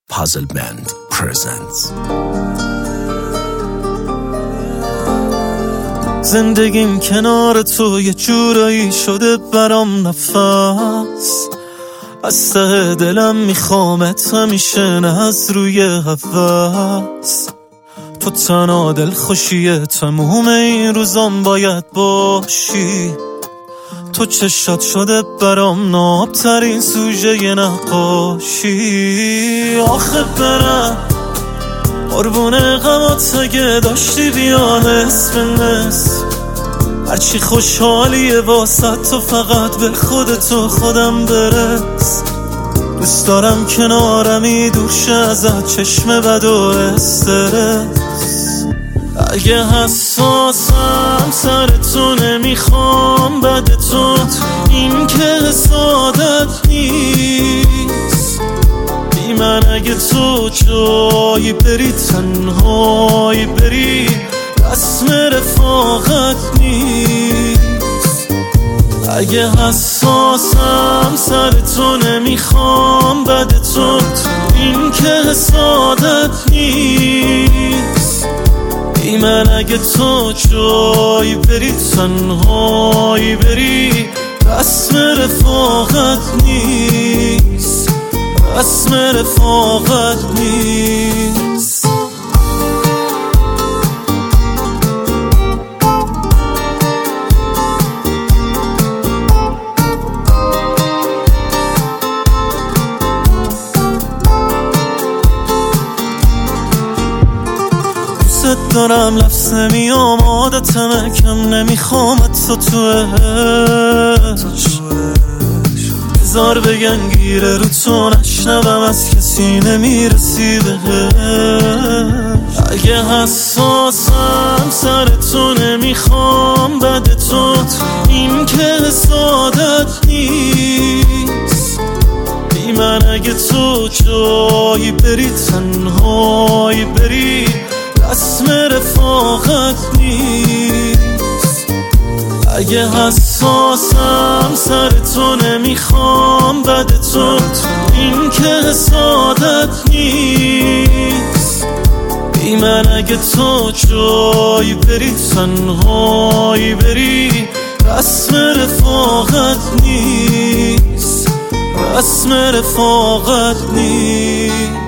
Puzzle Band presents. زندگیم کنار تو یه جورایی شده برام نفس، از ته دلم میخوامت همیشه، نه از روی هوس. تو تنها دل خوشیه تموم این روزام باید باشی. تو چشات شده برام نابترین سوژه نقاشی. آخه برم قربون غمات اگه داشتی بیا نصف نصف، هرچی خوشحالیه واسه تو فقط به خودتو خودم برس. دوست دارم کنارمی دور شه ازت چشم بد و استرس. اگه حساسم سر تو نمیخوام بدتون، این که حسادت نیست. بی من اگه تو جایی بری تنهایی بری، رسم رفاقت نیست. اگه حساسم سر تو نمیخوام بدتون، این که حسادت نیست. بی من اگه تو جایی بری تنهایی بری، رسم رفاقت نیست. رسم رفاقت نیست. دارم لفظ نمیام عادتمه، کم نمیخوامت تو بذار بگن گیره رو تو نشنوم، از کسی نمیرسی بهش. اگه حساسم سر تو نمیخوام بدتون، این که حسادت نیست. بی من اگه تو جایی بری تنهایی بری، رسم رفاقت نیست. اگه حساسم سر تو نمیخوام بدتون، این که حسادت نیست. بی من اگه تو جایی بری تنهایی بری، رسم رفاقت نیست. رسم رفاقت نیست.